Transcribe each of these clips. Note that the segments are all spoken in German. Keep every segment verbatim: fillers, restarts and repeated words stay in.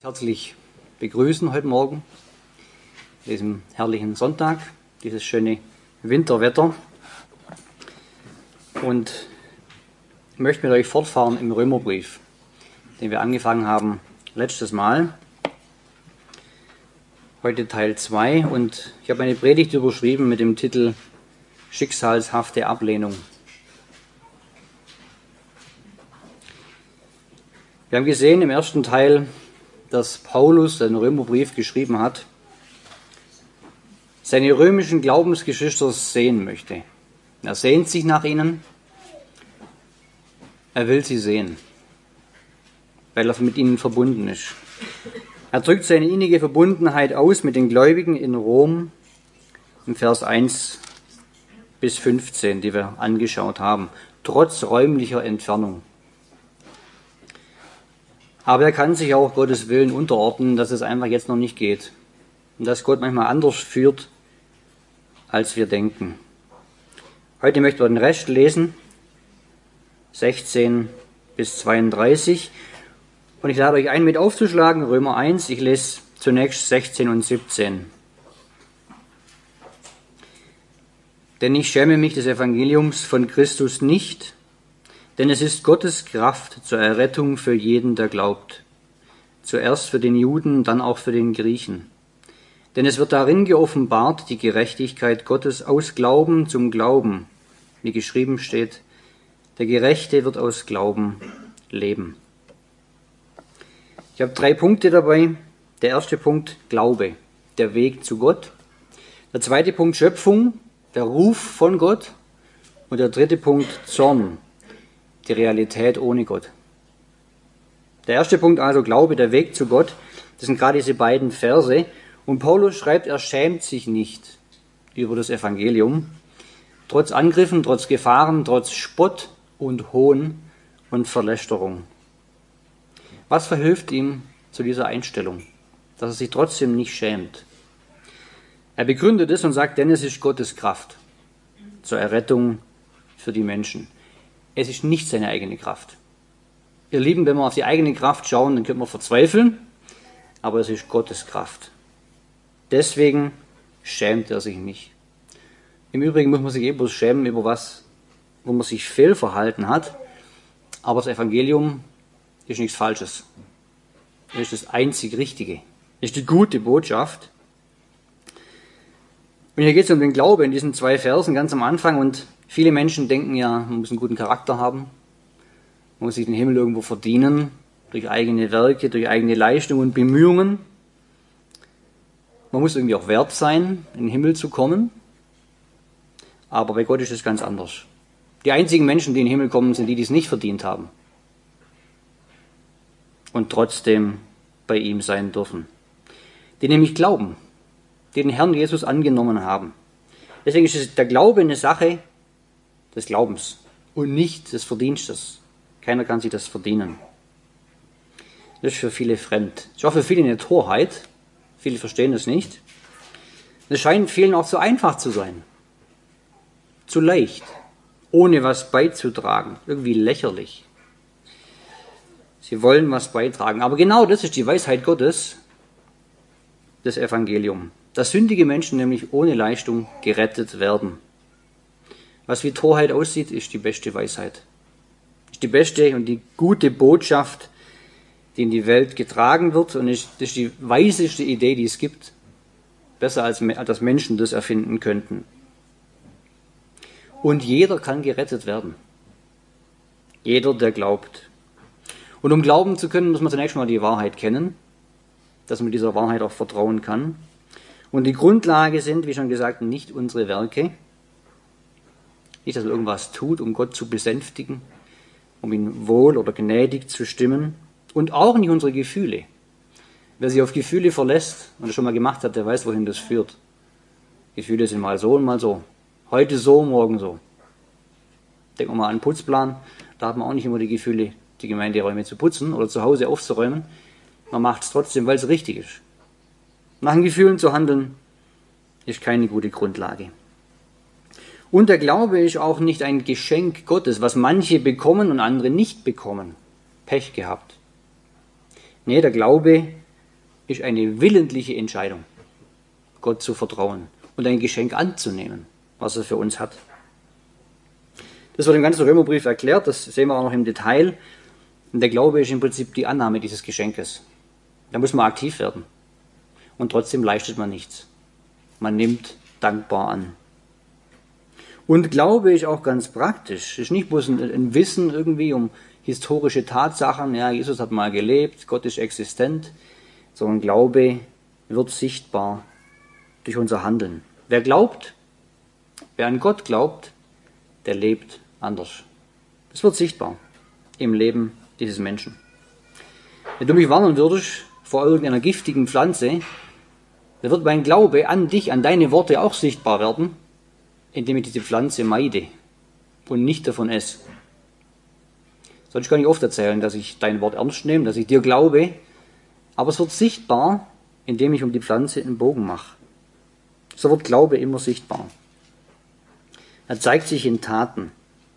Herzlich begrüßen heute Morgen, diesem herrlichen Sonntag, dieses schöne Winterwetter. Und ich möchte mit euch fortfahren im Römerbrief, den wir angefangen haben letztes Mal. Heute Teil zwei und ich habe meine Predigt überschrieben mit dem Titel Schicksalshafte Ablehnung. Wir haben gesehen im ersten Teil, dass Paulus den Römerbrief geschrieben hat, seine römischen Glaubensgeschwister sehen möchte. Er sehnt sich nach ihnen, er will sie sehen, weil er mit ihnen verbunden ist. Er drückt seine innige Verbundenheit aus mit den Gläubigen in Rom im Vers eins bis fünfzehn, die wir angeschaut haben, trotz räumlicher Entfernung. Aber er kann sich auch Gottes Willen unterordnen, dass es einfach jetzt noch nicht geht. Und dass Gott manchmal anders führt, als wir denken. Heute möchten wir den Rest lesen, sechzehn bis zweiunddreißig. Und ich lade euch ein, mit aufzuschlagen, Römer eins. Ich lese zunächst sechzehn und siebzehn. Denn ich schäme mich des Evangeliums von Christus nicht, denn es ist Gottes Kraft zur Errettung für jeden, der glaubt. Zuerst für den Juden, dann auch für den Griechen. Denn es wird darin geoffenbart die Gerechtigkeit Gottes aus Glauben zum Glauben, wie geschrieben steht, der Gerechte wird aus Glauben leben. Ich habe drei Punkte dabei. Der erste Punkt, Glaube, der Weg zu Gott. Der zweite Punkt, Schöpfung, der Ruf von Gott. Und der dritte Punkt, Zorn, die Realität ohne Gott. Der erste Punkt also, Glaube, der Weg zu Gott, das sind gerade diese beiden Verse. Und Paulus schreibt, er schämt sich nicht über das Evangelium, trotz Angriffen, trotz Gefahren, trotz Spott und Hohn und Verlästerung. Was verhilft ihm zu dieser Einstellung, dass er sich trotzdem nicht schämt? Er begründet es und sagt, denn es ist Gottes Kraft zur Errettung für die Menschen. Es ist nicht seine eigene Kraft. Ihr Lieben, wenn wir auf die eigene Kraft schauen, dann können wir verzweifeln, aber es ist Gottes Kraft. Deswegen schämt er sich nicht. Im Übrigen muss man sich eben bloß schämen über was, wo man sich fehlverhalten hat, aber das Evangelium ist nichts Falsches. Es ist das einzig Richtige. Es ist die gute Botschaft. Und hier geht es um den Glaube in diesen zwei Versen ganz am Anfang und viele Menschen denken ja, man muss einen guten Charakter haben, man muss sich den Himmel irgendwo verdienen, durch eigene Werke, durch eigene Leistungen und Bemühungen. Man muss irgendwie auch wert sein, in den Himmel zu kommen. Aber bei Gott ist es ganz anders. Die einzigen Menschen, die in den Himmel kommen, sind die, die es nicht verdient haben. Und trotzdem bei ihm sein dürfen. Die nämlich glauben, die den Herrn Jesus angenommen haben. Deswegen ist der Glaube eine Sache des Glaubens und nicht des Verdienstes. Keiner kann sich das verdienen. Das ist für viele fremd. Das ist auch für viele eine Torheit. Viele verstehen das nicht. Es scheint vielen auch zu einfach zu sein. Zu leicht. Ohne was beizutragen. Irgendwie lächerlich. Sie wollen was beitragen. Aber genau das ist die Weisheit Gottes, das Evangelium. Dass sündige Menschen nämlich ohne Leistung gerettet werden. Was wie Torheit aussieht, ist die beste Weisheit. Ist die beste und die gute Botschaft, die in die Welt getragen wird. Und ist, das ist die weiseste Idee, die es gibt. Besser als dass Menschen das erfinden könnten. Und jeder kann gerettet werden. Jeder, der glaubt. Und um glauben zu können, muss man zunächst mal die Wahrheit kennen, dass man dieser Wahrheit auch vertrauen kann. Und die Grundlage sind, wie schon gesagt, nicht unsere Werke. Nicht, dass man irgendwas tut, um Gott zu besänftigen, um ihn wohl oder gnädig zu stimmen. Und auch nicht unsere Gefühle. Wer sich auf Gefühle verlässt und das schon mal gemacht hat, der weiß, wohin das führt. Gefühle sind mal so und mal so. Heute so, morgen so. Denken wir mal an einen Putzplan. Da hat man auch nicht immer die Gefühle, die Gemeinderäume zu putzen oder zu Hause aufzuräumen. Man macht es trotzdem, weil es richtig ist. Nach den Gefühlen zu handeln, ist keine gute Grundlage. Und der Glaube ist auch nicht ein Geschenk Gottes, was manche bekommen und andere nicht bekommen. Pech gehabt. Nee, der Glaube ist eine willentliche Entscheidung, Gott zu vertrauen und ein Geschenk anzunehmen, was er für uns hat. Das wird im ganzen Römerbrief erklärt, das sehen wir auch noch im Detail. Und der Glaube ist im Prinzip die Annahme dieses Geschenkes. Da muss man aktiv werden. Und trotzdem leistet man nichts. Man nimmt dankbar an. Und Glaube ist auch ganz praktisch. Es ist nicht bloß ein, ein Wissen irgendwie um historische Tatsachen. Ja, Jesus hat mal gelebt, Gott ist existent. Sondern Glaube wird sichtbar durch unser Handeln. Wer glaubt, wer an Gott glaubt, der lebt anders. Das wird sichtbar im Leben dieses Menschen. Wenn du mich warnen würdest vor irgendeiner giftigen Pflanze, dann wird mein Glaube an dich, an deine Worte auch sichtbar werden, indem ich diese Pflanze meide und nicht davon esse. Sonst kann ich oft erzählen, dass ich dein Wort ernst nehme, dass ich dir glaube, aber es wird sichtbar, indem ich um die Pflanze einen Bogen mache. So wird Glaube immer sichtbar. Er zeigt sich in Taten.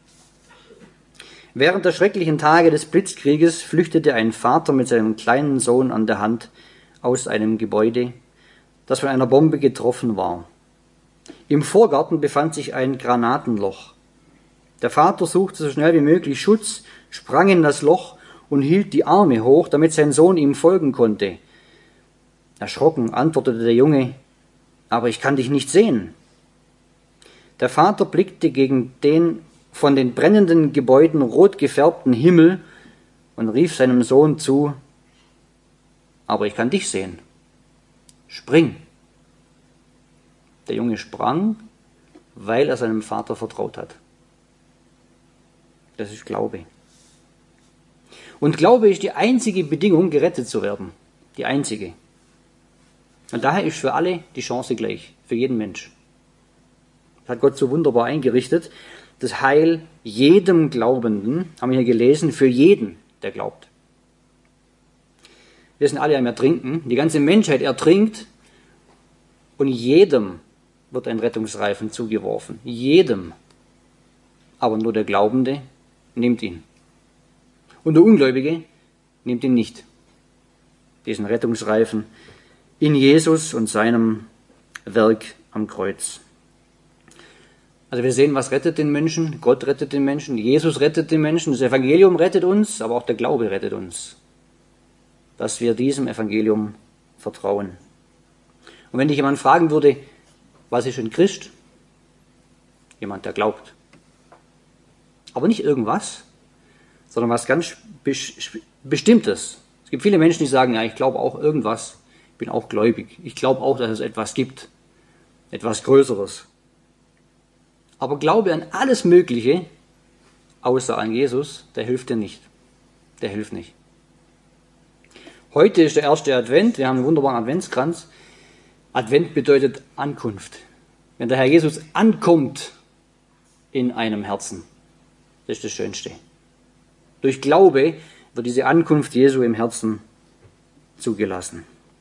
Während der schrecklichen Tage des Blitzkrieges flüchtete ein Vater mit seinem kleinen Sohn an der Hand aus einem Gebäude, das von einer Bombe getroffen war. Im Vorgarten befand sich ein Granatenloch. Der Vater suchte so schnell wie möglich Schutz, sprang in das Loch und hielt die Arme hoch, damit sein Sohn ihm folgen konnte. Erschrocken antwortete der Junge: „Aber ich kann dich nicht sehen." Der Vater blickte gegen den von den brennenden Gebäuden rot gefärbten Himmel und rief seinem Sohn zu: „Aber ich kann dich sehen. Spring." Der Junge sprang, weil er seinem Vater vertraut hat. Das ist Glaube. Und Glaube ist die einzige Bedingung, gerettet zu werden. Die einzige. Und daher ist für alle die Chance gleich, für jeden Mensch. Das hat Gott so wunderbar eingerichtet. Das Heil jedem Glaubenden, haben wir hier gelesen, für jeden, der glaubt. Wir sind alle am Ertrinken, die ganze Menschheit ertrinkt und jedem wird ein Rettungsreifen zugeworfen. Jedem. Aber nur der Glaubende nimmt ihn. Und der Ungläubige nimmt ihn nicht. Diesen Rettungsreifen in Jesus und seinem Werk am Kreuz. Also wir sehen, was rettet den Menschen? Gott rettet den Menschen, Jesus rettet den Menschen, das Evangelium rettet uns, aber auch der Glaube rettet uns. Dass wir diesem Evangelium vertrauen. Und wenn dich jemand fragen würde, was ist ein Christ? Jemand, der glaubt. Aber nicht irgendwas, sondern was ganz Bestimmtes. Es gibt viele Menschen, die sagen, ja, ich glaube auch irgendwas, ich bin auch gläubig. Ich glaube auch, dass es etwas gibt, etwas Größeres. Aber Glaube an alles Mögliche, außer an Jesus, der hilft dir nicht. Der hilft nicht. Heute ist der erste Advent, wir haben einen wunderbaren Adventskranz. Advent bedeutet Ankunft. Wenn der Herr Jesus ankommt in einem Herzen, das ist das Schönste. Durch Glaube wird diese Ankunft Jesu im Herzen zugelassen.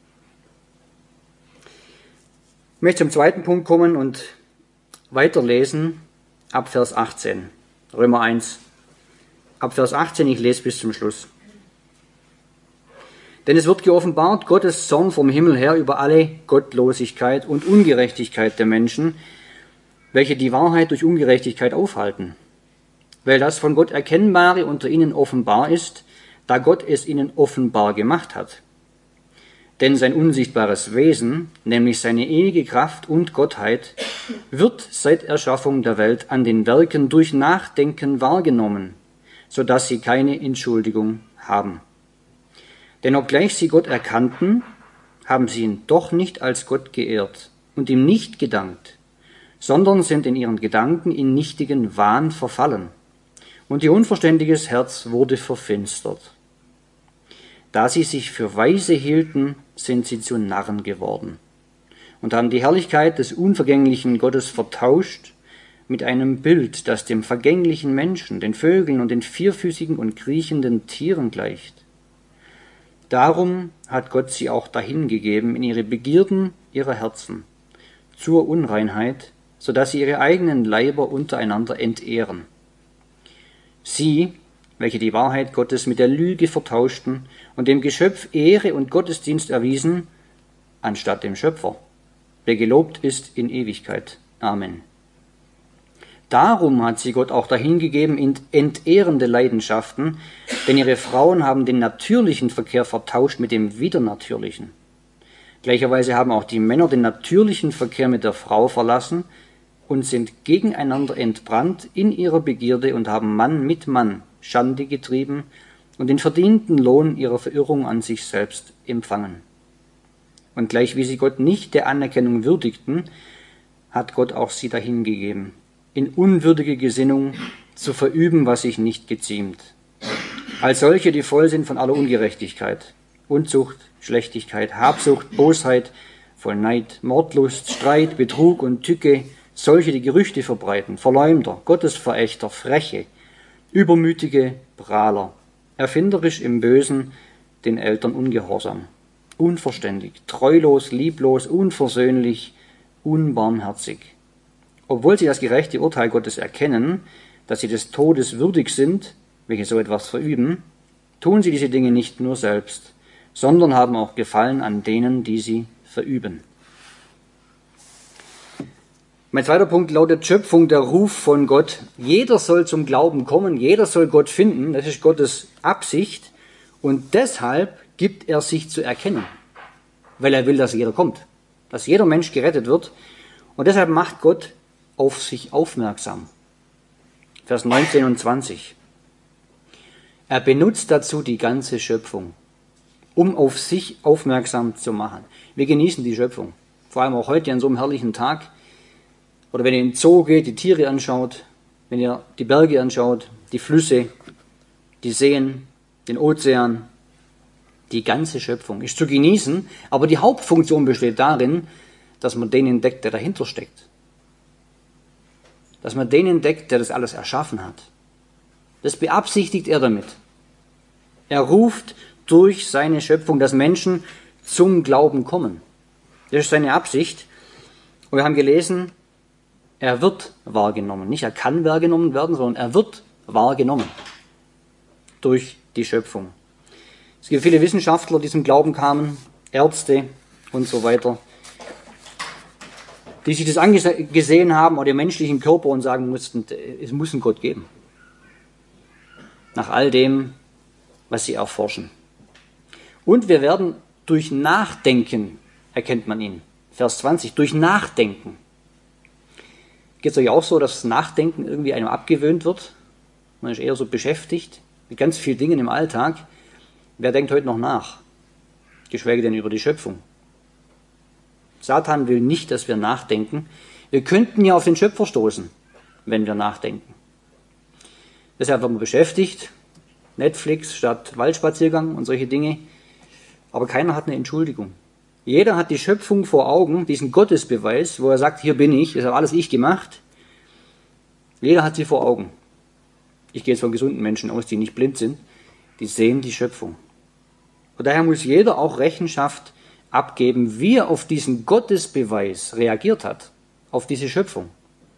Ich möchte zum zweiten Punkt kommen und weiterlesen ab Vers achtzehn. Römer eins, ab Vers achtzehn, ich lese bis zum Schluss. Denn es wird geoffenbart Gottes Zorn vom Himmel her über alle Gottlosigkeit und Ungerechtigkeit der Menschen, welche die Wahrheit durch Ungerechtigkeit aufhalten. Weil das von Gott Erkennbare unter ihnen offenbar ist, da Gott es ihnen offenbar gemacht hat. Denn sein unsichtbares Wesen, nämlich seine ewige Kraft und Gottheit, wird seit Erschaffung der Welt an den Werken durch Nachdenken wahrgenommen, so dass sie keine Entschuldigung haben. Denn obgleich sie Gott erkannten, haben sie ihn doch nicht als Gott geehrt und ihm nicht gedankt, sondern sind in ihren Gedanken in nichtigen Wahn verfallen. Und ihr unverständiges Herz wurde verfinstert. Da sie sich für Weise hielten, sind sie zu Narren geworden und haben die Herrlichkeit des unvergänglichen Gottes vertauscht mit einem Bild, das dem vergänglichen Menschen, den Vögeln und den vierfüßigen und kriechenden Tieren gleicht. Darum hat Gott sie auch dahingegeben in ihre Begierden ihrer Herzen, zur Unreinheit, so dass sie ihre eigenen Leiber untereinander entehren. Sie, welche die Wahrheit Gottes mit der Lüge vertauschten und dem Geschöpf Ehre und Gottesdienst erwiesen, anstatt dem Schöpfer, der gelobt ist in Ewigkeit. Amen. Darum hat sie Gott auch dahingegeben in entehrende Leidenschaften, denn ihre Frauen haben den natürlichen Verkehr vertauscht mit dem widernatürlichen. Gleicherweise haben auch die Männer den natürlichen Verkehr mit der Frau verlassen und sind gegeneinander entbrannt in ihrer Begierde und haben Mann mit Mann Schande getrieben und den verdienten Lohn ihrer Verirrung an sich selbst empfangen. Und gleich wie sie Gott nicht der Anerkennung würdigten, hat Gott auch sie dahingegeben, in unwürdige Gesinnung zu verüben, was sich nicht geziemt. Als solche, die voll sind von aller Ungerechtigkeit, Unzucht, Schlechtigkeit, Habsucht, Bosheit, voll Neid, Mordlust, Streit, Betrug und Tücke, solche, die Gerüchte verbreiten, Verleumder, Gottesverächter, Freche, Übermütige, Prahler, erfinderisch im Bösen, den Eltern ungehorsam, unverständig, treulos, lieblos, unversöhnlich, unbarmherzig. Obwohl sie das gerechte Urteil Gottes erkennen, dass sie des Todes würdig sind, welche so etwas verüben, tun sie diese Dinge nicht nur selbst, sondern haben auch Gefallen an denen, die sie verüben. Mein zweiter Punkt lautet Schöpfung, der Ruf von Gott. Jeder soll zum Glauben kommen, jeder soll Gott finden, das ist Gottes Absicht und deshalb gibt er sich zu erkennen, weil er will, dass jeder kommt, dass jeder Mensch gerettet wird und deshalb macht Gott auf sich aufmerksam. Vers neunzehn und zwanzig. Er benutzt dazu die ganze Schöpfung, um auf sich aufmerksam zu machen. Wir genießen die Schöpfung, vor allem auch heute an so einem herrlichen Tag. Oder wenn ihr in den Zoo geht, die Tiere anschaut, wenn ihr die Berge anschaut, die Flüsse, die Seen, den Ozean, die ganze Schöpfung ist zu genießen, aber die Hauptfunktion besteht darin, dass man den entdeckt, der dahinter steckt. Dass man den entdeckt, der das alles erschaffen hat. Das beabsichtigt er damit. Er ruft durch seine Schöpfung, dass Menschen zum Glauben kommen. Das ist seine Absicht. Und wir haben gelesen, er wird wahrgenommen. Nicht er kann wahrgenommen werden, sondern er wird wahrgenommen durch die Schöpfung. Es gibt viele Wissenschaftler, die zum Glauben kamen, Ärzte und so weiter, die sich das angesehen haben, oder den menschlichen Körper und sagen mussten, es muss einen Gott geben. Nach all dem, was sie erforschen. Und wir werden durch Nachdenken, erkennt man ihn. Vers zwanzig, durch Nachdenken. Geht es euch auch so, dass das Nachdenken irgendwie einem abgewöhnt wird? Man ist eher so beschäftigt mit ganz vielen Dingen im Alltag. Wer denkt heute noch nach? Geschweige denn über die Schöpfung. Satan will nicht, dass wir nachdenken. Wir könnten ja auf den Schöpfer stoßen, wenn wir nachdenken. Deshalb werden wir beschäftigt. Netflix statt Waldspaziergang und solche Dinge. Aber keiner hat eine Entschuldigung. Jeder hat die Schöpfung vor Augen, diesen Gottesbeweis, wo er sagt, hier bin ich, das habe alles ich gemacht. Jeder hat sie vor Augen. Ich gehe jetzt von gesunden Menschen aus, die nicht blind sind. Die sehen die Schöpfung. Und daher muss jeder auch Rechenschaft abgeben, wie er auf diesen Gottesbeweis reagiert hat, auf diese Schöpfung.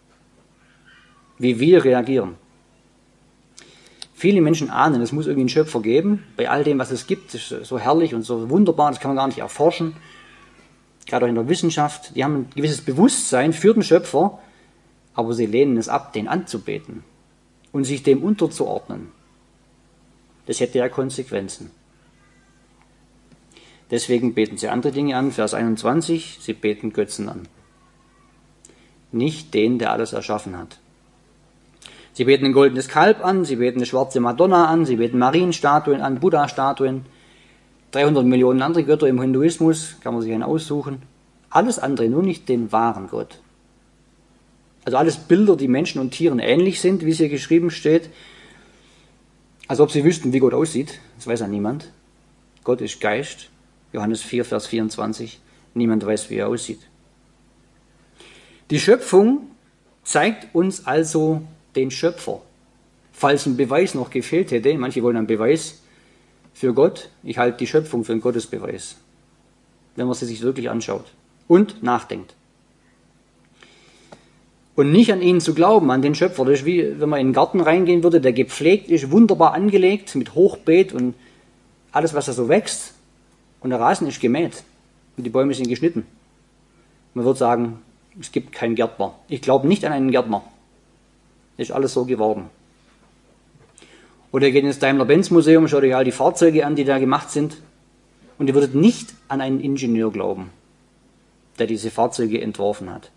Wie wir reagieren. Viele Menschen ahnen, es muss irgendwie einen Schöpfer geben. Bei all dem, was es gibt, ist so herrlich und so wunderbar, das kann man gar nicht erforschen. Gerade auch in der Wissenschaft. Die haben ein gewisses Bewusstsein für den Schöpfer, aber sie lehnen es ab, den anzubeten und sich dem unterzuordnen. Das hätte ja Konsequenzen. Deswegen beten sie andere Dinge an. Vers einundzwanzig, sie beten Götzen an. Nicht den, der alles erschaffen hat. Sie beten ein goldenes Kalb an, sie beten eine schwarze Madonna an, sie beten Marienstatuen an, Buddha-Statuen, dreihundert Millionen andere Götter im Hinduismus, kann man sich einen aussuchen. Alles andere, nur nicht den wahren Gott. Also alles Bilder, die Menschen und Tieren ähnlich sind, wie es hier geschrieben steht, als ob sie wüssten, wie Gott aussieht. Das weiß ja niemand. Gott ist Geist. Johannes vier, Vers vierundzwanzig. Niemand weiß, wie er aussieht. Die Schöpfung zeigt uns also den Schöpfer. Falls ein Beweis noch gefehlt hätte, manche wollen einen Beweis für Gott, ich halte die Schöpfung für einen Gottesbeweis, wenn man sie sich wirklich anschaut und nachdenkt. Und nicht an ihn zu glauben, an den Schöpfer. Das ist wie, wenn man in den Garten reingehen würde, der gepflegt ist, wunderbar angelegt, mit Hochbeet und alles, was da so wächst. Und der Rasen ist gemäht. Und die Bäume sind geschnitten. Man würde sagen, es gibt keinen Gärtner. Ich glaube nicht an einen Gärtner. Ist alles so geworden. Oder ihr geht ins Daimler-Benz-Museum, schaut euch all die Fahrzeuge an, die da gemacht sind. Und ihr würdet nicht an einen Ingenieur glauben, der diese Fahrzeuge entworfen hat.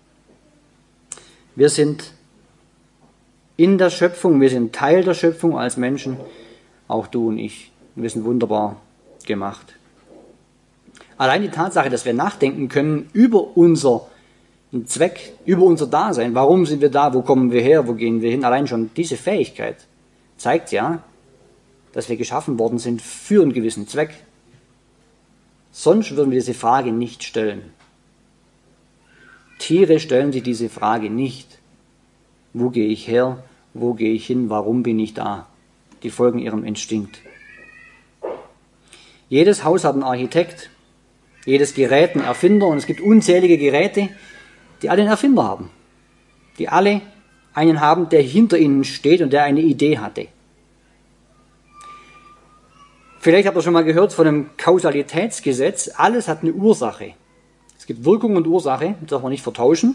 Wir sind in der Schöpfung, wir sind Teil der Schöpfung als Menschen, auch du und ich. Wir sind wunderbar gemacht. Allein die Tatsache, dass wir nachdenken können über unseren Zweck, über unser Dasein, warum sind wir da, wo kommen wir her, wo gehen wir hin, allein schon diese Fähigkeit zeigt ja, dass wir geschaffen worden sind für einen gewissen Zweck. Sonst würden wir diese Frage nicht stellen. Tiere stellen sich diese Frage nicht. Wo gehe ich her? Wo gehe ich hin? Warum bin ich da? Die folgen ihrem Instinkt. Jedes Haus hat einen Architekt, jedes Gerät einen Erfinder und es gibt unzählige Geräte, die alle einen Erfinder haben. Die alle einen haben, der hinter ihnen steht und der eine Idee hatte. Vielleicht habt ihr schon mal gehört von dem Kausalitätsgesetz. Alles hat eine Ursache. Es gibt Wirkung und Ursache, das darf man nicht vertauschen.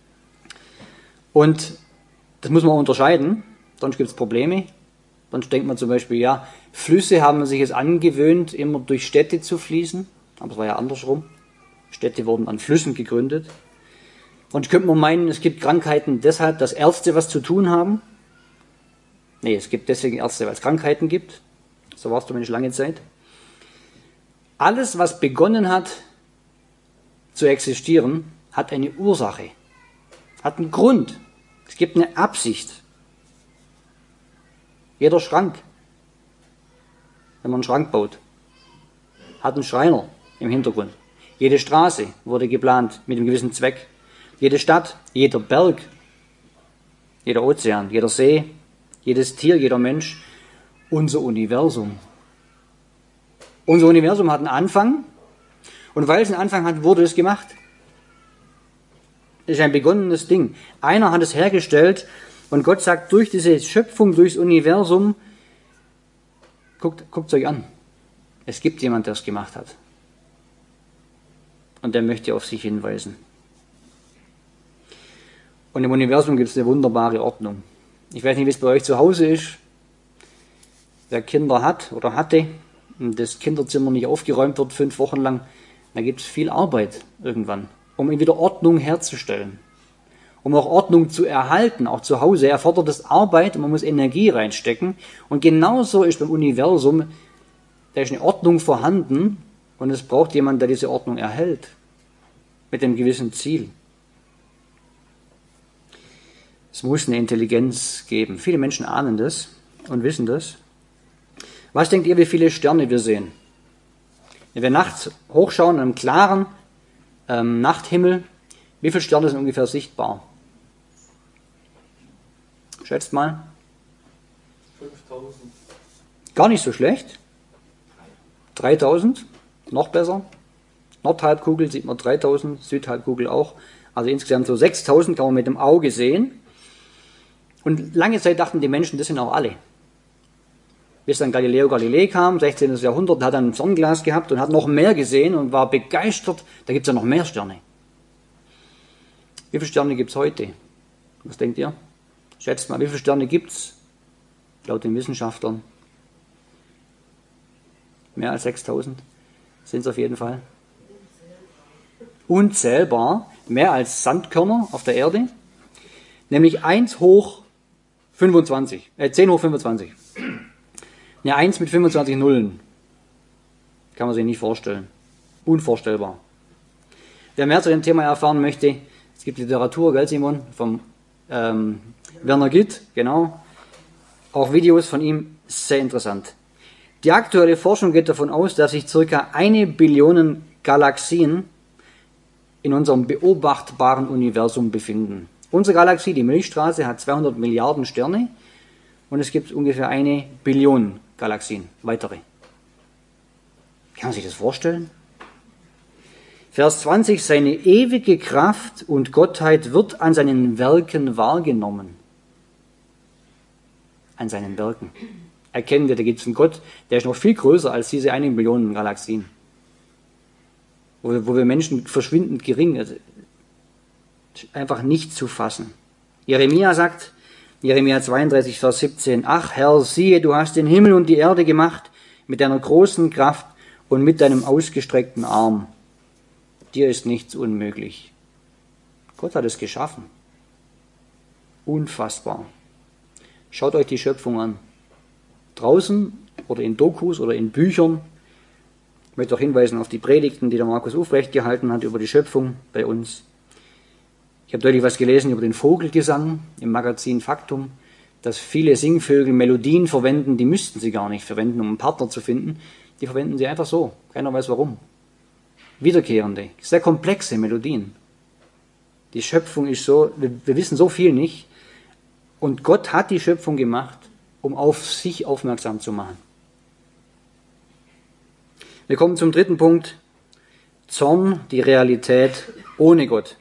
Und das muss man unterscheiden, sonst gibt es Probleme. Sonst denkt man zum Beispiel, ja, Flüsse haben sich jetzt angewöhnt, immer durch Städte zu fließen. Aber es war ja andersrum. Städte wurden an Flüssen gegründet. Sonst könnte man meinen, es gibt Krankheiten deshalb, dass Ärzte was zu tun haben. Nee, es gibt deswegen Ärzte, weil es Krankheiten gibt. So war es zumindest lange Zeit. Alles, was begonnen hat zu existieren, hat eine Ursache, hat einen Grund. Es gibt eine Absicht. Jeder Schrank, wenn man einen Schrank baut, hat einen Schreiner im Hintergrund. Jede Straße wurde geplant mit einem gewissen Zweck. Jede Stadt, jeder Berg, jeder Ozean, jeder See, jedes Tier, jeder Mensch, unser Universum. Unser Universum hat einen Anfang und weil es einen Anfang hat, wurde es gemacht. Es ist ein begonnenes Ding. Einer hat es hergestellt und Gott sagt durch diese Schöpfung, durchs Universum, guckt, guckt es euch an. Es gibt jemand, der es gemacht hat. Und der möchte auf sich hinweisen. Und im Universum gibt es eine wunderbare Ordnung. Ich weiß nicht, wie es bei euch zu Hause ist. Wer Kinder hat oder hatte und das Kinderzimmer nicht aufgeräumt wird fünf Wochen lang, da gibt es viel Arbeit irgendwann, um wieder Ordnung herzustellen. Um auch Ordnung zu erhalten, auch zu Hause, erfordert es Arbeit und man muss Energie reinstecken. Und genauso ist beim Universum, da ist eine Ordnung vorhanden und es braucht jemanden, der diese Ordnung erhält. Mit einem gewissen Ziel. Es muss eine Intelligenz geben. Viele Menschen ahnen das und wissen das. Was denkt ihr, wie viele Sterne wir sehen? Wenn wir nachts hochschauen, an einem klaren ähm, Nachthimmel, wie viele Sterne sind ungefähr sichtbar? Schätzt mal. fünftausend. Gar nicht so schlecht. dreitausend, noch besser. Nordhalbkugel sieht man dreitausend, Südhalbkugel auch. Also insgesamt so sechstausend kann man mit dem Auge sehen. Und lange Zeit dachten die Menschen, das sind auch alle. Bis dann Galileo Galilei kam, sechzehnten Jahrhundert, hat dann ein Sonnglas gehabt und hat noch mehr gesehen und war begeistert. Da gibt es ja noch mehr Sterne. Wie viele Sterne gibt es heute? Was denkt ihr? Schätzt mal, wie viele Sterne gibt es laut den Wissenschaftlern? Mehr als sechstausend sind es auf jeden Fall. Unzählbar, mehr als Sandkörner auf der Erde, nämlich eins hoch fünfundzwanzig, äh zehn hoch fünfundzwanzig. Eine eins mit fünfundzwanzig Nullen. Kann man sich nicht vorstellen. Unvorstellbar. Wer mehr zu dem Thema erfahren möchte, es gibt Literatur, gell Simon, vom ähm, Werner Gitt, genau. Auch Videos von ihm, sehr interessant. Die aktuelle Forschung geht davon aus, dass sich circa eine Billion Galaxien in unserem beobachtbaren Universum befinden. Unsere Galaxie, die Milchstraße, hat zweihundert Milliarden Sterne und es gibt ungefähr eine Billion Galaxien, weitere. Kann man sich das vorstellen? Vers zwanzig, seine ewige Kraft und Gottheit wird an seinen Werken wahrgenommen. An seinen Werken. Erkennen wir, da gibt es einen Gott, der ist noch viel größer als diese einigen Millionen Galaxien. Wo wir, wo wir Menschen verschwindend gering, also einfach nicht zu fassen. Jeremia sagt, Jeremia zweiunddreißig, Vers siebzehn, ach Herr, siehe, du hast den Himmel und die Erde gemacht mit deiner großen Kraft und mit deinem ausgestreckten Arm. Dir ist nichts unmöglich. Gott hat es geschaffen. Unfassbar. Schaut euch die Schöpfung an. Draußen oder in Dokus oder in Büchern. Ich möchte auch hinweisen auf die Predigten, die der Markus Ufrecht gehalten hat über die Schöpfung bei uns. Ich habe deutlich was gelesen über den Vogelgesang im Magazin Faktum, dass viele Singvögel Melodien verwenden, die müssten sie gar nicht verwenden, um einen Partner zu finden. Die verwenden sie einfach so. Keiner weiß warum. Wiederkehrende, sehr komplexe Melodien. Die Schöpfung ist so, wir, wir wissen so viel nicht. Und Gott hat die Schöpfung gemacht, um auf sich aufmerksam zu machen. Wir kommen zum dritten Punkt. Zorn, die Realität ohne Gott.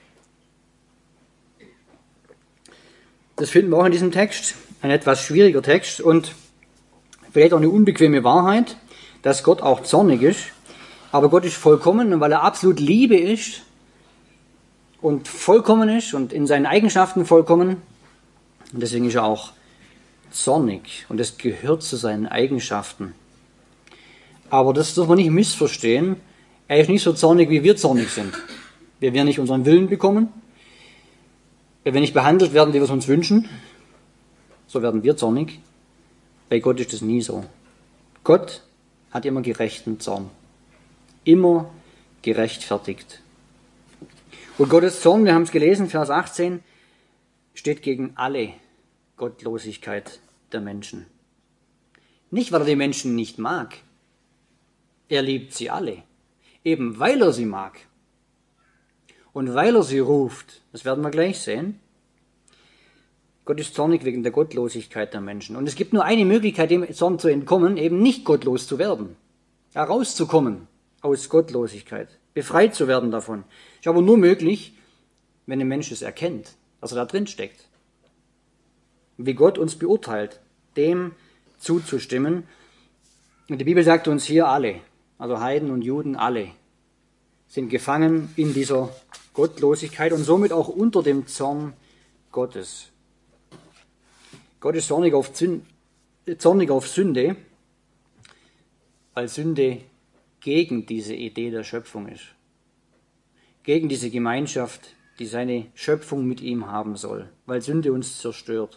Das finden wir auch in diesem Text. Ein etwas schwieriger Text und vielleicht auch eine unbequeme Wahrheit, dass Gott auch zornig ist. Aber Gott ist vollkommen und weil er absolut Liebe ist und vollkommen ist und in seinen Eigenschaften vollkommen, und deswegen ist er auch zornig und es gehört zu seinen Eigenschaften. Aber das dürfen wir nicht missverstehen. Er ist nicht so zornig, wie wir zornig sind. Wir werden nicht unseren Willen bekommen. Wenn wir nicht behandelt werden, wie wir es uns wünschen, so werden wir zornig. Bei Gott ist das nie so. Gott hat immer gerechten Zorn. Immer gerechtfertigt. Und Gottes Zorn, wir haben es gelesen, Vers achtzehn, steht gegen alle Gottlosigkeit der Menschen. Nicht, weil er die Menschen nicht mag. Er liebt sie alle. Eben weil er sie mag. Und weil er sie ruft, das werden wir gleich sehen, Gott ist zornig wegen der Gottlosigkeit der Menschen. Und es gibt nur eine Möglichkeit, dem Zorn zu entkommen, eben nicht gottlos zu werden. Herauszukommen aus Gottlosigkeit, befreit zu werden davon. Ist aber nur möglich, wenn ein Mensch es erkennt, dass er da drin steckt. Wie Gott uns beurteilt, dem zuzustimmen. Und die Bibel sagt uns hier alle, also Heiden und Juden, alle, sind gefangen in dieser Gottlosigkeit und somit auch unter dem Zorn Gottes. Gott ist zornig auf, Sünde, zornig auf Sünde, weil Sünde gegen diese Idee der Schöpfung ist. Gegen diese Gemeinschaft, die seine Schöpfung mit ihm haben soll, weil Sünde uns zerstört.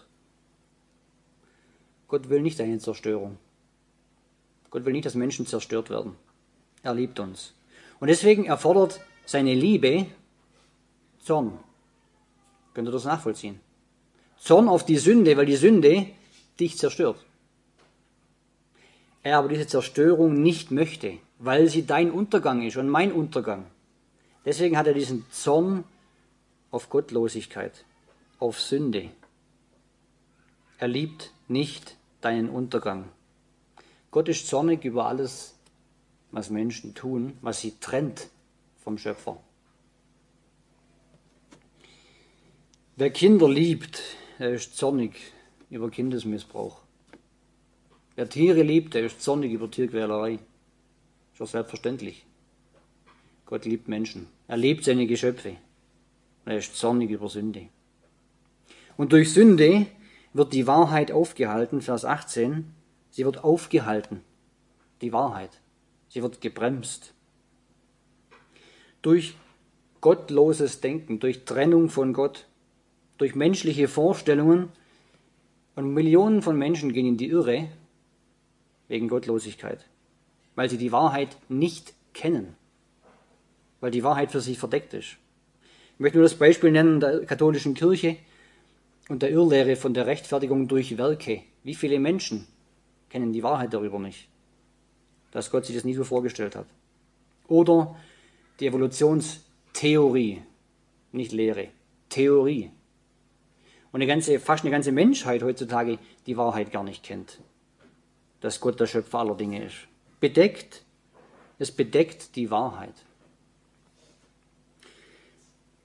Gott will nicht eine Zerstörung. Gott will nicht, dass Menschen zerstört werden. Er liebt uns. Und deswegen erfordert seine Liebe Zorn. Könnt ihr das nachvollziehen? Zorn auf die Sünde, weil die Sünde dich zerstört. Er aber diese Zerstörung nicht möchte, weil sie dein Untergang ist und mein Untergang. Deswegen hat er diesen Zorn auf Gottlosigkeit, auf Sünde. Er liebt nicht deinen Untergang. Gott ist zornig über alles, was Menschen tun, was sie trennt vom Schöpfer. Wer Kinder liebt, der ist zornig über Kindesmissbrauch. Wer Tiere liebt, der ist zornig über Tierquälerei. Ist doch selbstverständlich. Gott liebt Menschen. Er liebt seine Geschöpfe. Er ist zornig über Sünde. Und durch Sünde wird die Wahrheit aufgehalten, Vers achtzehn. Sie wird aufgehalten, die Wahrheit. Sie wird gebremst. Durch gottloses Denken, durch Trennung von Gott, durch menschliche Vorstellungen. Und Millionen von Menschen gehen in die Irre wegen Gottlosigkeit, weil sie die Wahrheit nicht kennen, weil die Wahrheit für sie verdeckt ist. Ich möchte nur das Beispiel nennen der katholischen Kirche und der Irrlehre von der Rechtfertigung durch Werke. Wie viele Menschen kennen die Wahrheit darüber nicht, dass Gott sich das nie so vorgestellt hat. Oder die Evolutionstheorie, nicht Lehre, Theorie. Und eine ganze, fast eine ganze Menschheit heutzutage die Wahrheit gar nicht kennt, dass Gott der Schöpfer aller Dinge ist. Bedeckt, es bedeckt die Wahrheit.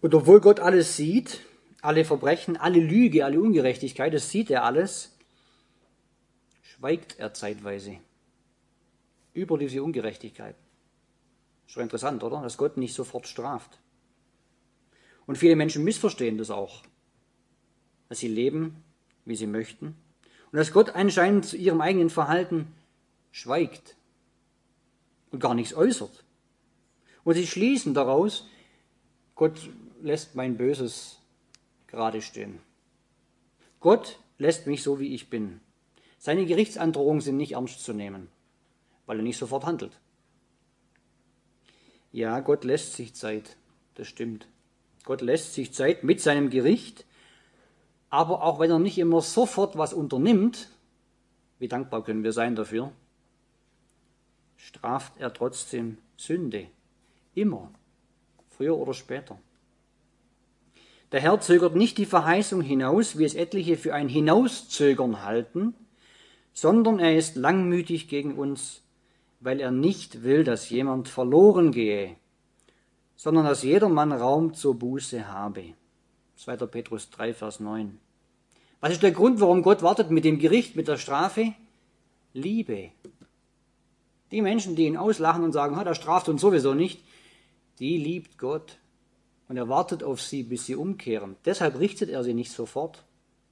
Und obwohl Gott alles sieht, alle Verbrechen, alle Lüge, alle Ungerechtigkeit, das sieht er alles, schweigt er zeitweise über diese Ungerechtigkeit. Ist doch interessant, oder? Dass Gott nicht sofort straft. Und viele Menschen missverstehen das auch, dass sie leben, wie sie möchten, und dass Gott anscheinend zu ihrem eigenen Verhalten schweigt und gar nichts äußert. Und sie schließen daraus, Gott lässt mein Böses gerade stehen. Gott lässt mich so, wie ich bin. Seine Gerichtsandrohungen sind nicht ernst zu nehmen, weil er nicht sofort handelt. Ja, Gott lässt sich Zeit, das stimmt. Gott lässt sich Zeit mit seinem Gericht, aber auch wenn er nicht immer sofort was unternimmt, wie dankbar können wir sein dafür, straft er trotzdem Sünde. Immer. Früher oder später. Der Herr zögert nicht die Verheißung hinaus, wie es etliche für ein Hinauszögern halten, sondern er ist langmütig gegen uns, weil er nicht will, dass jemand verloren gehe, sondern dass jedermann Raum zur Buße habe. zweiter Petrus drei, Vers neun. Was ist der Grund, warum Gott wartet mit dem Gericht, mit der Strafe? Liebe. Die Menschen, die ihn auslachen und sagen, er straft uns sowieso nicht, die liebt Gott. Und er wartet auf sie, bis sie umkehren. Deshalb richtet er sie nicht sofort.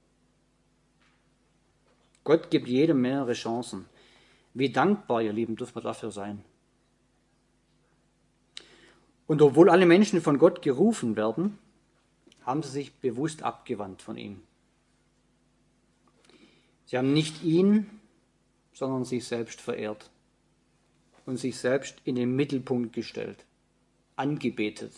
Gott gibt jedem mehrere Chancen. Wie dankbar, ihr Lieben, dürfen wir dafür sein. Und obwohl alle Menschen von Gott gerufen werden, haben sie sich bewusst abgewandt von ihm. Sie haben nicht ihn, sondern sich selbst verehrt und sich selbst in den Mittelpunkt gestellt, angebetet,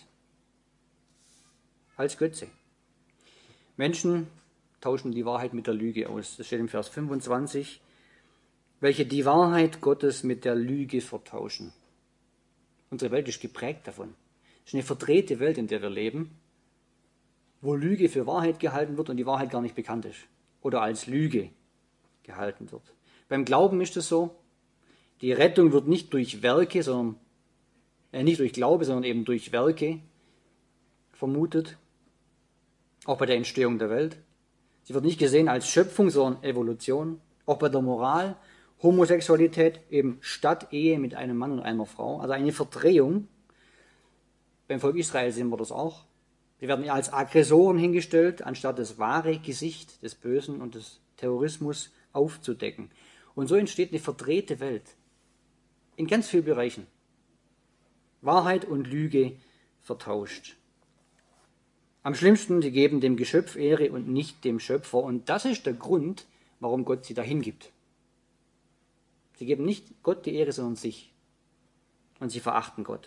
als Götze. Menschen tauschen die Wahrheit mit der Lüge aus. Das steht im Vers fünfundzwanzig, welche die Wahrheit Gottes mit der Lüge vertauschen. Unsere Welt ist geprägt davon. Es ist eine verdrehte Welt, in der wir leben, wo Lüge für Wahrheit gehalten wird und die Wahrheit gar nicht bekannt ist oder als Lüge gehalten wird. Beim Glauben ist es so, die Rettung wird nicht durch Werke, sondern äh, nicht durch Glaube, sondern eben durch Werke vermutet, auch bei der Entstehung der Welt. Sie wird nicht gesehen als Schöpfung, sondern Evolution. Auch bei der Moral, Homosexualität eben statt Ehe mit einem Mann und einer Frau, also eine Verdrehung. Beim Volk Israel sehen wir das auch. Sie werden als Aggressoren hingestellt, anstatt das wahre Gesicht des Bösen und des Terrorismus aufzudecken. Und so entsteht eine verdrehte Welt. In ganz vielen Bereichen. Wahrheit und Lüge vertauscht. Am schlimmsten, sie geben dem Geschöpf Ehre und nicht dem Schöpfer. Und das ist der Grund, warum Gott sie dahin gibt. Sie geben nicht Gott die Ehre, sondern sich. Und sie verachten Gott.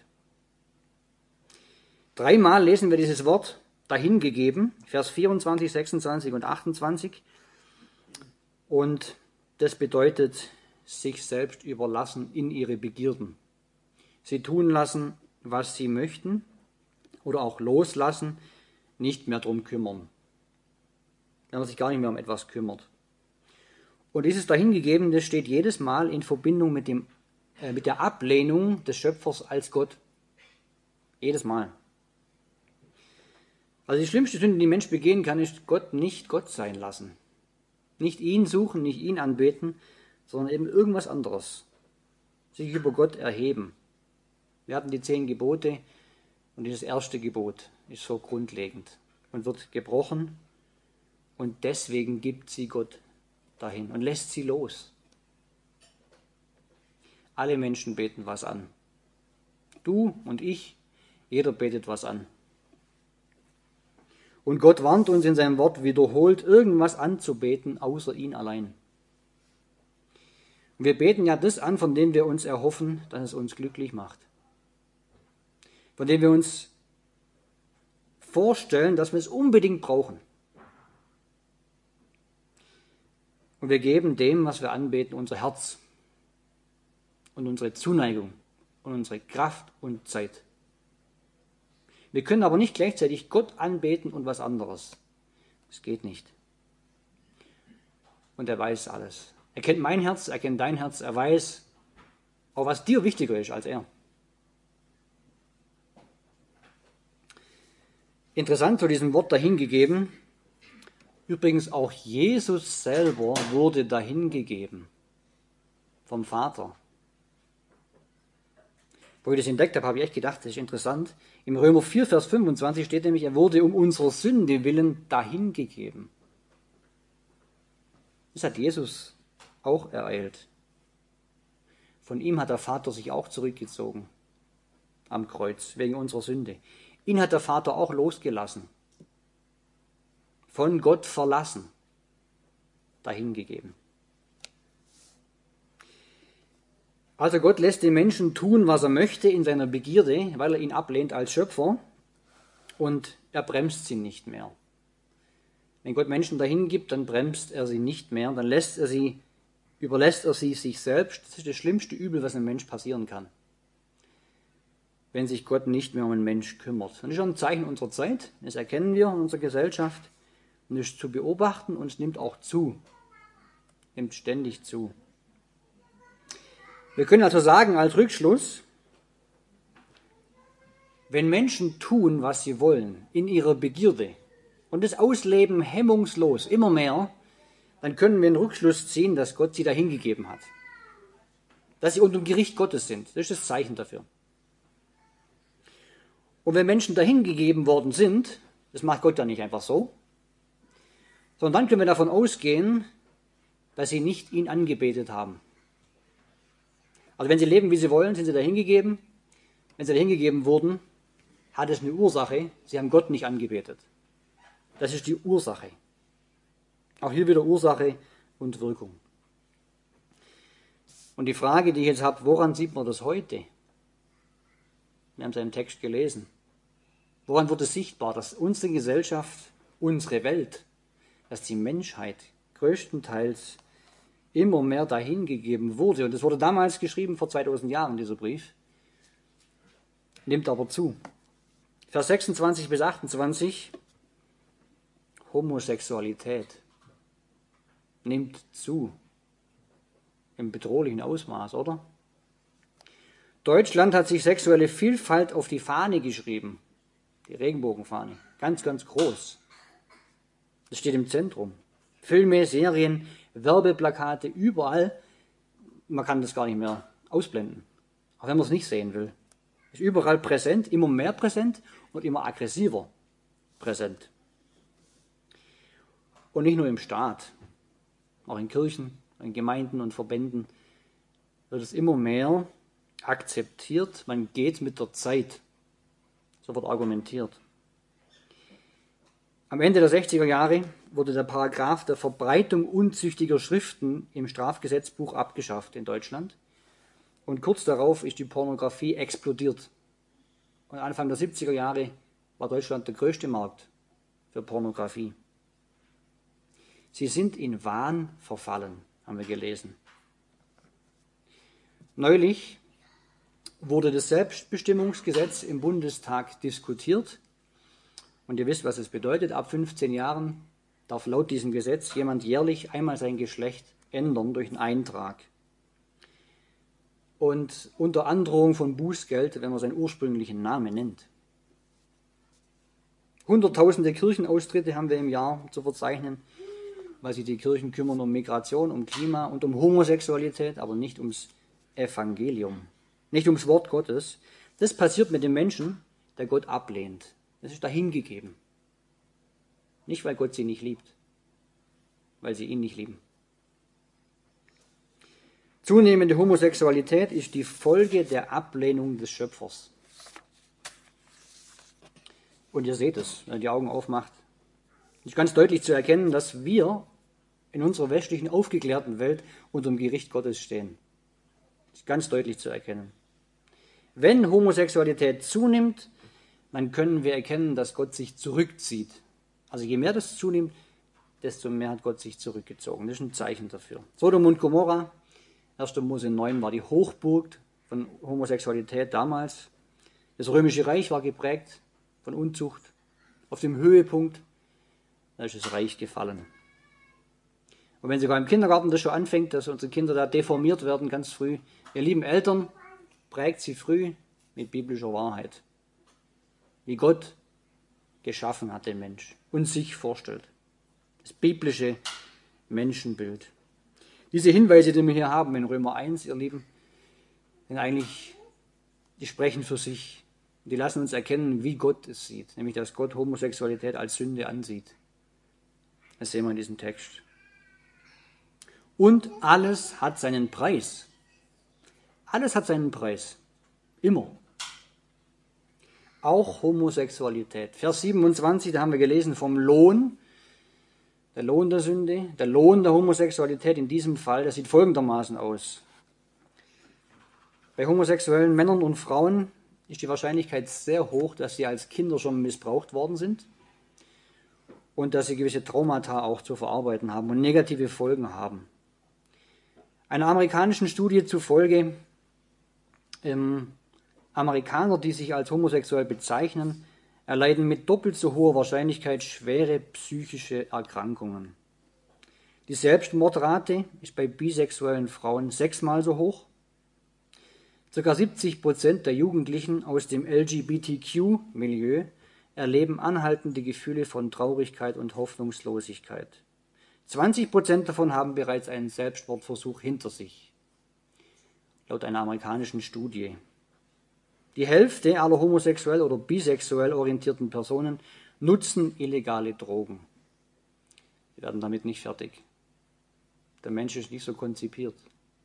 Dreimal lesen wir dieses Wort dahingegeben, Vers vierundzwanzig, sechsundzwanzig und achtundzwanzig. Und das bedeutet, sich selbst überlassen in ihre Begierden. Sie tun lassen, was sie möchten, oder auch loslassen, nicht mehr drum kümmern. Wenn man sich gar nicht mehr um etwas kümmert. Und dieses Dahingegeben, das steht jedes Mal in Verbindung mit, dem, äh, mit der Ablehnung des Schöpfers als Gott. Jedes Mal. Also die schlimmste Sünde, die ein Mensch begehen kann, ist Gott nicht Gott sein lassen. Nicht ihn suchen, nicht ihn anbeten, sondern eben irgendwas anderes. Sich über Gott erheben. Wir hatten die zehn Gebote und dieses erste Gebot ist so grundlegend und wird gebrochen und deswegen gibt sie Gott dahin und lässt sie los. Alle Menschen beten was an. Du und ich, jeder betet was an. Und Gott warnt uns in seinem Wort wiederholt, irgendwas anzubeten, außer ihn allein. Und wir beten ja das an, von dem wir uns erhoffen, dass es uns glücklich macht. Von dem wir uns vorstellen, dass wir es unbedingt brauchen. Und wir geben dem, was wir anbeten, unser Herz und unsere Zuneigung und unsere Kraft und Zeit. Wir können aber nicht gleichzeitig Gott anbeten und was anderes. Das geht nicht. Und er weiß alles. Er kennt mein Herz, er kennt dein Herz, er weiß auch, was dir wichtiger ist als er. Interessant zu diesem Wort dahingegeben. Übrigens auch Jesus selber wurde dahingegeben vom Vater. Wo ich das entdeckt habe, habe ich echt gedacht, das ist interessant. Im Römer vier, Vers fünfundzwanzig steht nämlich, er wurde um unserer Sünde willen dahingegeben. Das hat Jesus auch ereilt. Von ihm hat der Vater sich auch zurückgezogen am Kreuz, wegen unserer Sünde. Ihn hat der Vater auch losgelassen. Von Gott verlassen, dahingegeben. Also Gott lässt den Menschen tun, was er möchte in seiner Begierde, weil er ihn ablehnt als Schöpfer, und er bremst sie nicht mehr. Wenn Gott Menschen dahin gibt, dann bremst er sie nicht mehr, dann lässt er sie, überlässt er sie sich selbst. Das ist das schlimmste Übel, was einem Mensch passieren kann, wenn sich Gott nicht mehr um einen Mensch kümmert. Das ist schon ein Zeichen unserer Zeit, das erkennen wir in unserer Gesellschaft. Und es ist zu beobachten und es nimmt auch zu. Nimmt ständig zu. Wir können also sagen als Rückschluss, wenn Menschen tun, was sie wollen, in ihrer Begierde und das ausleben hemmungslos, immer mehr, dann können wir einen Rückschluss ziehen, dass Gott sie dahingegeben hat. Dass sie unter dem Gericht Gottes sind. Das ist das Zeichen dafür. Und wenn Menschen dahingegeben worden sind, das macht Gott ja nicht einfach so, sondern dann können wir davon ausgehen, dass sie nicht ihn angebetet haben. Also wenn sie leben, wie sie wollen, sind sie dahingegeben. Wenn sie dahingegeben wurden, hat es eine Ursache. Sie haben Gott nicht angebetet. Das ist die Ursache. Auch hier wieder Ursache und Wirkung. Und die Frage, die ich jetzt habe, woran sieht man das heute? Wir haben es ja im Text gelesen. Woran wird es sichtbar, dass unsere Gesellschaft, unsere Welt, dass die Menschheit größtenteils immer mehr dahingegeben wurde. Und das wurde damals geschrieben, vor zweitausend Jahren, dieser Brief. Nimmt aber zu. Vers sechsundzwanzig bis achtundzwanzig, Homosexualität nimmt zu. Im bedrohlichen Ausmaß, oder? Deutschland hat sich sexuelle Vielfalt auf die Fahne geschrieben. Die Regenbogenfahne. Ganz, ganz groß. Das steht im Zentrum. Filme, Serien, Werbeplakate, überall. Man kann das gar nicht mehr ausblenden. Auch wenn man es nicht sehen will. Ist überall präsent, immer mehr präsent und immer aggressiver präsent. Und nicht nur im Staat, auch in Kirchen, in Gemeinden und Verbänden wird es immer mehr akzeptiert. Man geht mit der Zeit. So wird argumentiert. Am Ende der sechziger Jahre wurde der Paragraph der Verbreitung unzüchtiger Schriften im Strafgesetzbuch abgeschafft in Deutschland. Und kurz darauf ist die Pornografie explodiert. Und Anfang der siebziger Jahre war Deutschland der größte Markt für Pornografie. Sie sind in Wahn verfallen, haben wir gelesen. Neulich wurde das Selbstbestimmungsgesetz im Bundestag diskutiert. Und ihr wisst, was es bedeutet. Ab fünfzehn Jahren darf laut diesem Gesetz jemand jährlich einmal sein Geschlecht ändern durch einen Eintrag. Und unter Androhung von Bußgeld, wenn man seinen ursprünglichen Namen nennt. Hunderttausende Kirchenaustritte haben wir im Jahr zu verzeichnen, weil sich die Kirchen kümmern um Migration, um Klima und um Homosexualität, aber nicht ums Evangelium, nicht ums Wort Gottes. Das passiert mit dem Menschen, der Gott ablehnt. Das ist dahingegeben. Nicht, weil Gott sie nicht liebt, weil sie ihn nicht lieben. Zunehmende Homosexualität ist die Folge der Ablehnung des Schöpfers. Und ihr seht es, wenn ihr die Augen aufmacht. Es ist ganz deutlich zu erkennen, dass wir in unserer westlichen, aufgeklärten Welt unter dem Gericht Gottes stehen. Das ist ganz deutlich zu erkennen. Wenn Homosexualität zunimmt, dann können wir erkennen, dass Gott sich zurückzieht. Also je mehr das zunimmt, desto mehr hat Gott sich zurückgezogen. Das ist ein Zeichen dafür. Sodom und Gomorra, erster Mose neun, war die Hochburg von Homosexualität damals. Das Römische Reich war geprägt von Unzucht. Auf dem Höhepunkt, da ist das Reich gefallen. Und wenn sogar im Kindergarten das schon anfängt, dass unsere Kinder da deformiert werden, ganz früh, ihr lieben Eltern, prägt sie früh mit biblischer Wahrheit. Wie Gott geschaffen hat, den Mensch, und sich vorstellt. Das biblische Menschenbild. Diese Hinweise, die wir hier haben in Römer eins, ihr Lieben, sind eigentlich, die sprechen für sich. Die lassen uns erkennen, wie Gott es sieht, nämlich dass Gott Homosexualität als Sünde ansieht. Das sehen wir in diesem Text. Und alles hat seinen Preis. Alles hat seinen Preis. Immer. Auch Homosexualität. Vers siebenundzwanzig, da haben wir gelesen vom Lohn. Der Lohn der Sünde, der Lohn der Homosexualität in diesem Fall, das sieht folgendermaßen aus. Bei homosexuellen Männern und Frauen ist die Wahrscheinlichkeit sehr hoch, dass sie als Kinder schon missbraucht worden sind und dass sie gewisse Traumata auch zu verarbeiten haben und negative Folgen haben. Einer amerikanischen Studie zufolge, ähm, Amerikaner, die sich als homosexuell bezeichnen, erleiden mit doppelt so hoher Wahrscheinlichkeit schwere psychische Erkrankungen. Die Selbstmordrate ist bei bisexuellen Frauen sechsmal so hoch. Circa siebzig Prozent der Jugendlichen aus dem L G B T Q-Milieu erleben anhaltende Gefühle von Traurigkeit und Hoffnungslosigkeit. zwanzig Prozent davon haben bereits einen Selbstmordversuch hinter sich, laut einer amerikanischen Studie. Die Hälfte aller homosexuell oder bisexuell orientierten Personen nutzen illegale Drogen. Sie werden damit nicht fertig. Der Mensch ist nicht so konzipiert.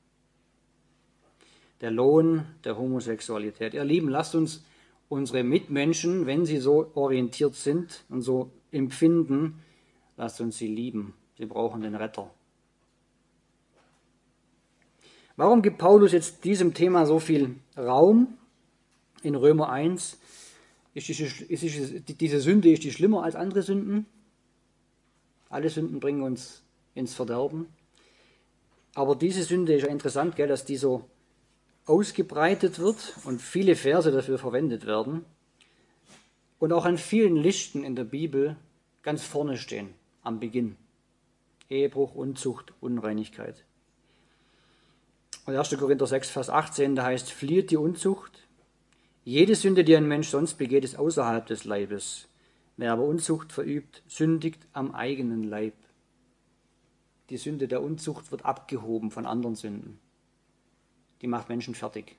Der Lohn der Homosexualität. Ihr Lieben, lasst uns unsere Mitmenschen, wenn sie so orientiert sind und so empfinden, lasst uns sie lieben. Sie brauchen den Retter. Warum gibt Paulus jetzt diesem Thema so viel Raum? In Römer eins ist diese, ist diese Sünde, ist die schlimmer als andere Sünden? Alle Sünden bringen uns ins Verderben. Aber diese Sünde ist ja interessant, gell, dass die so ausgebreitet wird und viele Verse dafür verwendet werden und auch an vielen Listen in der Bibel ganz vorne stehen, am Beginn. Ehebruch, Unzucht, Unreinigkeit. Und erster Korinther sechs, Vers achtzehn, da heißt, flieht die Unzucht. Jede Sünde, die ein Mensch sonst begeht, ist außerhalb des Leibes. Wer aber Unzucht verübt, sündigt am eigenen Leib. Die Sünde der Unzucht wird abgehoben von anderen Sünden. Die macht Menschen fertig.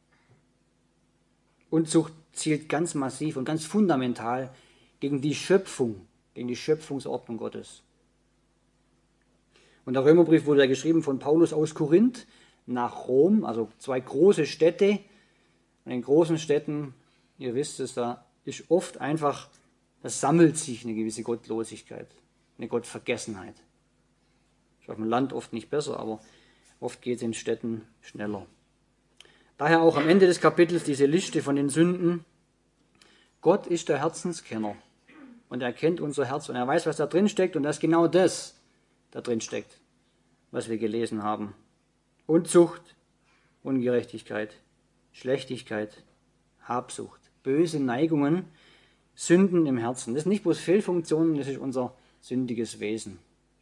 Unzucht zielt ganz massiv und ganz fundamental gegen die Schöpfung, gegen die Schöpfungsordnung Gottes. Und der Römerbrief wurde ja geschrieben von Paulus aus Korinth nach Rom, also zwei große Städte. Und in großen Städten, ihr wisst es, da ist oft einfach, da sammelt sich eine gewisse Gottlosigkeit, eine Gottvergessenheit. Ist auf dem Land oft nicht besser, aber oft geht es in Städten schneller. Daher auch am Ende des Kapitels diese Liste von den Sünden. Gott ist der Herzenskenner und er kennt unser Herz und er weiß, was da drin steckt und das ist genau das da drin steckt, was wir gelesen haben. Unzucht, Ungerechtigkeit, Schlechtigkeit, Habsucht, böse Neigungen, Sünden im Herzen. Das sind nicht bloß Fehlfunktionen, das ist unser sündiges Wesen.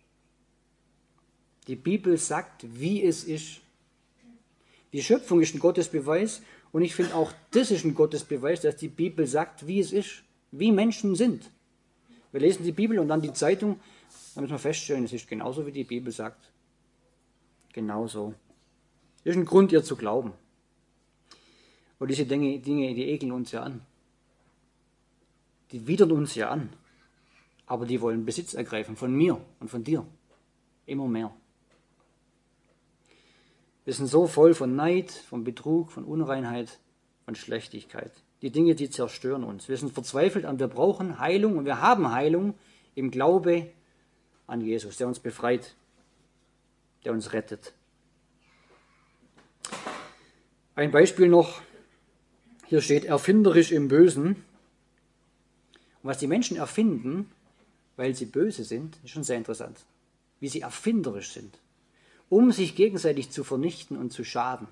Die Bibel sagt, wie es ist. Die Schöpfung ist ein Gottesbeweis und ich finde auch, das ist ein Gottesbeweis, dass die Bibel sagt, wie es ist, wie Menschen sind. Wir lesen die Bibel und dann die Zeitung, dann müssen wir feststellen, es ist genauso, wie die Bibel sagt. Genauso. Das ist ein Grund, ihr zu glauben. Und diese Dinge, Dinge, die ekeln uns ja an. Die widern uns ja an. Aber die wollen Besitz ergreifen von mir und von dir. Immer mehr. Wir sind so voll von Neid, von Betrug, von Unreinheit, von Schlechtigkeit. Die Dinge, die zerstören uns. Wir sind verzweifelt und wir brauchen Heilung und wir haben Heilung im Glaube an Jesus, der uns befreit, der uns rettet. Ein Beispiel noch. Hier steht erfinderisch im Bösen. Und was die Menschen erfinden, weil sie böse sind, ist schon sehr interessant. Wie sie erfinderisch sind, um sich gegenseitig zu vernichten und zu schaden.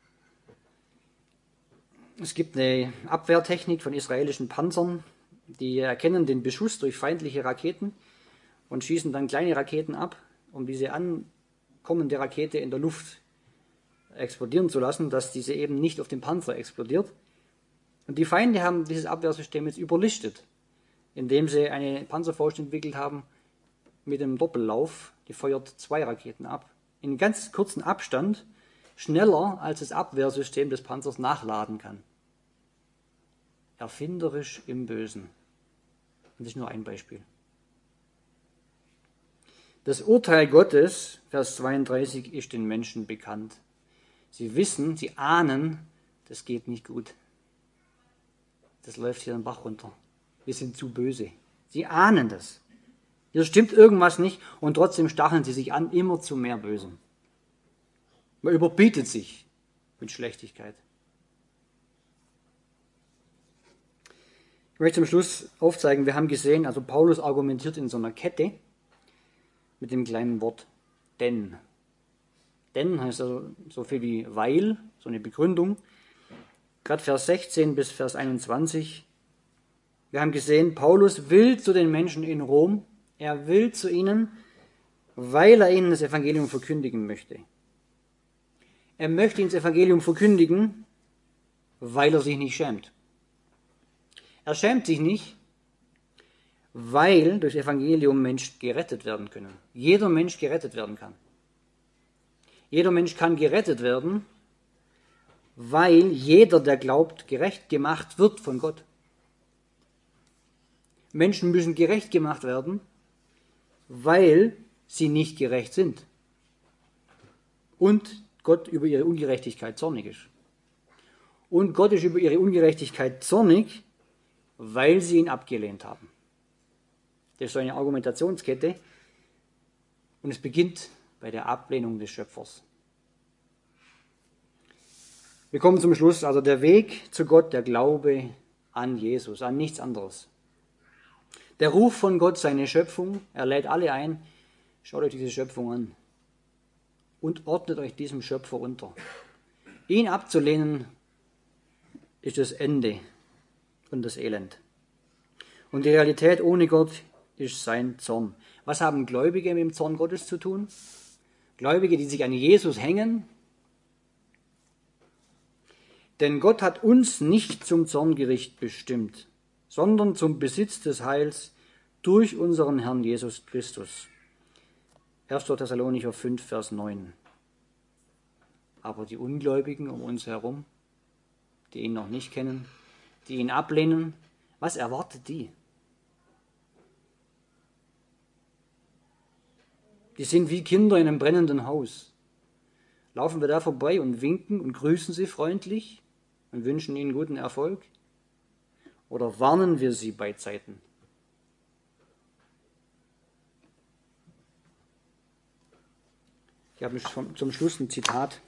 Es gibt eine Abwehrtechnik von israelischen Panzern, die erkennen den Beschuss durch feindliche Raketen und schießen dann kleine Raketen ab, um diese ankommende Rakete in der Luft explodieren zu lassen, dass diese eben nicht auf dem Panzer explodiert. Und die Feinde haben dieses Abwehrsystem jetzt überlistet. indem sie eine Panzerfaust entwickelt haben mit einem Doppellauf. Die feuert zwei Raketen ab. In ganz kurzen Abstand, schneller als das Abwehrsystem des Panzers nachladen kann. Erfinderisch im Bösen. Das ist nur ein Beispiel. Das Urteil Gottes, Vers zweiunddreißig, ist den Menschen bekannt. Sie wissen, sie ahnen, das geht nicht gut. Das läuft hier den Bach runter. Wir sind zu böse. Sie ahnen das. Hier stimmt irgendwas nicht und trotzdem stacheln sie sich an, immer zu mehr Bösem. Man überbietet sich mit Schlechtigkeit. Ich möchte zum Schluss aufzeigen, wir haben gesehen, also Paulus argumentiert in so einer Kette mit dem kleinen Wort denn. Denn heißt also so viel wie weil, so eine Begründung. Gerade Vers sechzehn bis Vers einundzwanzig. Wir haben gesehen, Paulus will zu den Menschen in Rom. Er will zu ihnen, weil er ihnen das Evangelium verkündigen möchte. Er möchte ihnen das Evangelium verkündigen, weil er sich nicht schämt. Er schämt sich nicht, weil durch das Evangelium Menschen gerettet werden können. Jeder Mensch gerettet werden kann. Jeder Mensch kann gerettet werden, weil jeder, der glaubt, gerecht gemacht wird von Gott. Menschen müssen gerecht gemacht werden, weil sie nicht gerecht sind. Und Gott über ihre Ungerechtigkeit zornig ist. Und Gott ist über ihre Ungerechtigkeit zornig, weil sie ihn abgelehnt haben. Das ist so eine Argumentationskette. Und es beginnt bei der Ablehnung des Schöpfers. Wir kommen zum Schluss, also der Weg zu Gott, der Glaube an Jesus, an nichts anderes. Der Ruf von Gott, seine Schöpfung, er lädt alle ein, schaut euch diese Schöpfung an und ordnet euch diesem Schöpfer unter. Ihn abzulehnen, ist das Ende und das Elend. Und die Realität ohne Gott ist sein Zorn. Was haben Gläubige mit dem Zorn Gottes zu tun? Gläubige, die sich an Jesus hängen. Denn Gott hat uns nicht zum Zorngericht bestimmt, sondern zum Besitz des Heils durch unseren Herrn Jesus Christus. erster Thessalonicher fünf, Vers neun. Aber die Ungläubigen um uns herum, die ihn noch nicht kennen, die ihn ablehnen, was erwartet die? Die sind wie Kinder in einem brennenden Haus. Laufen wir da vorbei und winken und grüßen sie freundlich und wünschen ihnen guten Erfolg? Oder warnen wir sie bei Zeiten? Ich habe zum Schluss ein Zitat.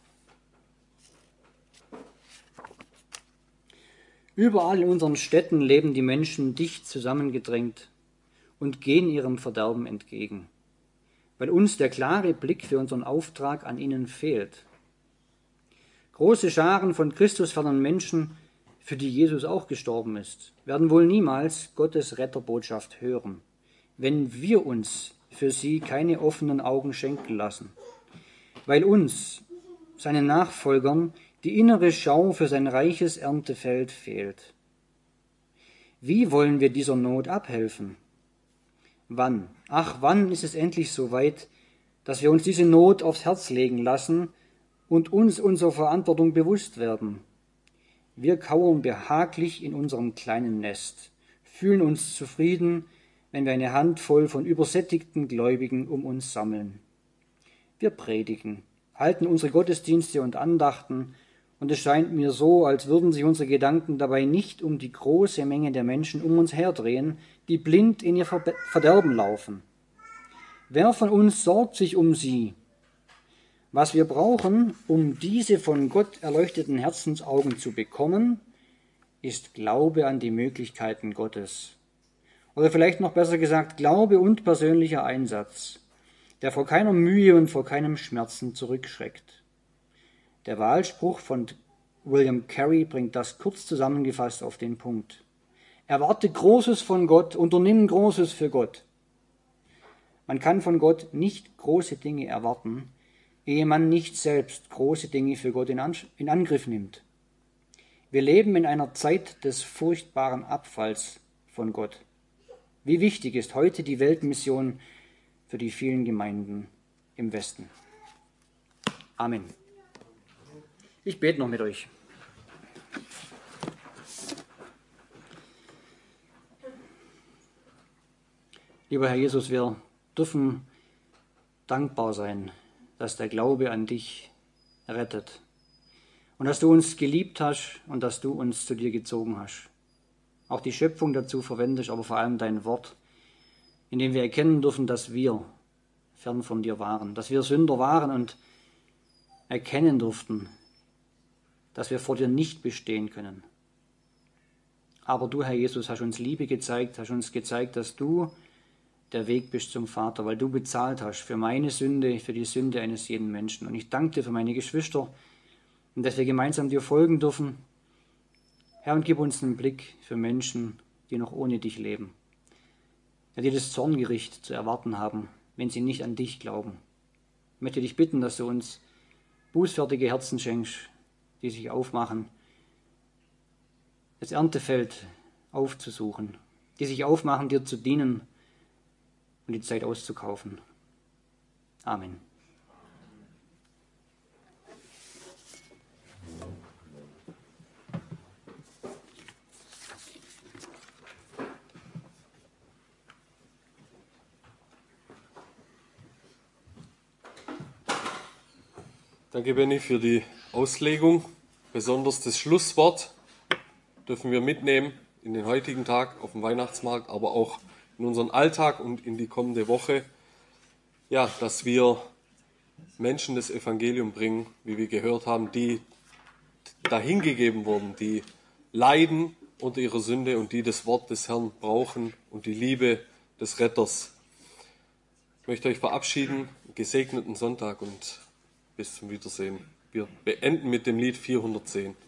Überall in unseren Städten leben die Menschen dicht zusammengedrängt und gehen ihrem Verderben entgegen, weil uns der klare Blick für unseren Auftrag an ihnen fehlt. Große Scharen von Christusfernen Menschen, für die Jesus auch gestorben ist, werden wohl niemals Gottes Retterbotschaft hören, wenn wir uns für sie keine offenen Augen schenken lassen, weil uns, seinen Nachfolgern, die innere Schau für sein reiches Erntefeld fehlt. Wie wollen wir dieser Not abhelfen? Wann, ach wann ist es endlich so weit, dass wir uns diese Not aufs Herz legen lassen und uns unserer Verantwortung bewusst werden? Wir kauern behaglich in unserem kleinen Nest, fühlen uns zufrieden, wenn wir eine Handvoll von übersättigten Gläubigen um uns sammeln. Wir predigen, halten unsere Gottesdienste und Andachten, und es scheint mir so, als würden sich unsere Gedanken dabei nicht um die große Menge der Menschen um uns herdrehen, die blind in ihr Verderben laufen. Wer von uns sorgt sich um sie? Was wir brauchen, um diese von Gott erleuchteten Herzensaugen zu bekommen, ist Glaube an die Möglichkeiten Gottes. Oder vielleicht noch besser gesagt, Glaube und persönlicher Einsatz, der vor keiner Mühe und vor keinem Schmerzen zurückschreckt. Der Wahlspruch von William Carey bringt das kurz zusammengefasst auf den Punkt. Erwarte Großes von Gott, unternimm Großes für Gott. Man kann von Gott nicht große Dinge erwarten, ehe man nicht selbst große Dinge für Gott in Angriff nimmt. Wir leben in einer Zeit des furchtbaren Abfalls von Gott. Wie wichtig ist heute die Weltmission für die vielen Gemeinden im Westen. Amen. Ich bete noch mit euch. Lieber Herr Jesus, wir dürfen dankbar sein, dass der Glaube an dich rettet und dass du uns geliebt hast und dass du uns zu dir gezogen hast. Auch die Schöpfung dazu verwendest, aber vor allem dein Wort, in dem wir erkennen dürfen, dass wir fern von dir waren, dass wir Sünder waren und erkennen durften, dass wir vor dir nicht bestehen können. Aber du, Herr Jesus, hast uns Liebe gezeigt, hast uns gezeigt, dass du der Weg bist zum Vater, weil du bezahlt hast für meine Sünde, für die Sünde eines jeden Menschen. Und ich danke dir für meine Geschwister und dass wir gemeinsam dir folgen dürfen. Herr, und gib uns einen Blick für Menschen, die noch ohne dich leben, ja, die das Zorngericht zu erwarten haben, wenn sie nicht an dich glauben. Ich möchte dich bitten, dass du uns bußfertige Herzen schenkst, die sich aufmachen, das Erntefeld aufzusuchen, die sich aufmachen, dir zu dienen und die Zeit auszukaufen. Amen. Danke, Benny, für die Auslegung. Besonders das Schlusswort dürfen wir mitnehmen in den heutigen Tag auf dem Weihnachtsmarkt, aber auch in unseren Alltag und in die kommende Woche. Ja, dass wir Menschen das Evangelium bringen, wie wir gehört haben, die dahingegeben wurden, die leiden unter ihrer Sünde und die das Wort des Herrn brauchen und die Liebe des Retters. Ich möchte euch verabschieden, einen gesegneten Sonntag und bis zum Wiedersehen. Wir beenden mit dem Lied vierhundertzehn.